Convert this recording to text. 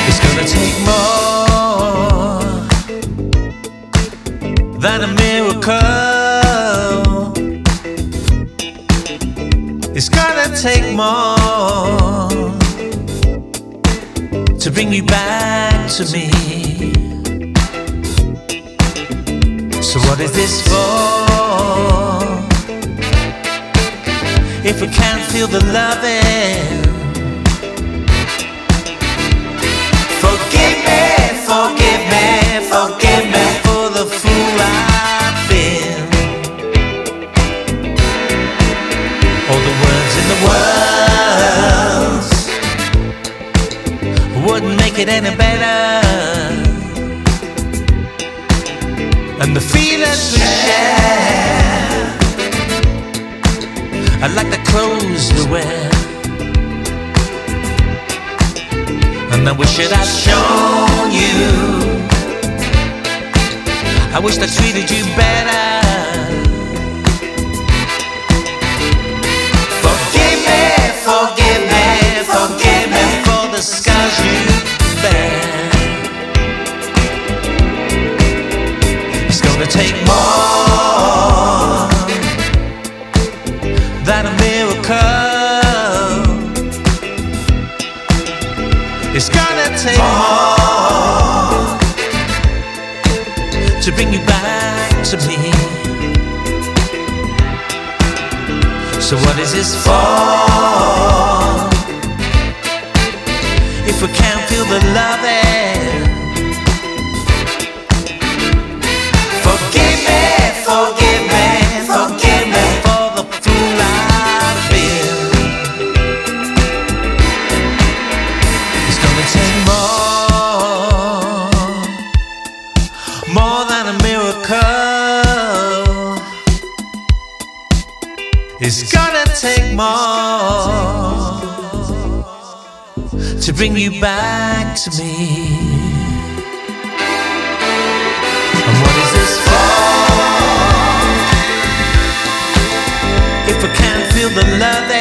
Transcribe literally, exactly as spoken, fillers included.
It's gonna take more than a miracle. It's gonna take more to bring you back to me. So what is this for? If we can't feel the loving, forgive me, forgive me, forgive me for the fool I've been. All the words in the words wouldn't make it any better, and the feelings we share are like the clothes we wear. And I wish that I'd shown you, I wish I treated you better. Forgive me, forgive me, forgive me for the scars you bear. It's gonna take more than a miracle. It's gonna take more to bring you back to me. So what is this for? If we can't feel the loving, forgive me, forgive me, forgive me for the fool I've been. It's gonna take more, more than a miracle. It's gonna take more to bring you back to me. And what is this for? If I can't feel the love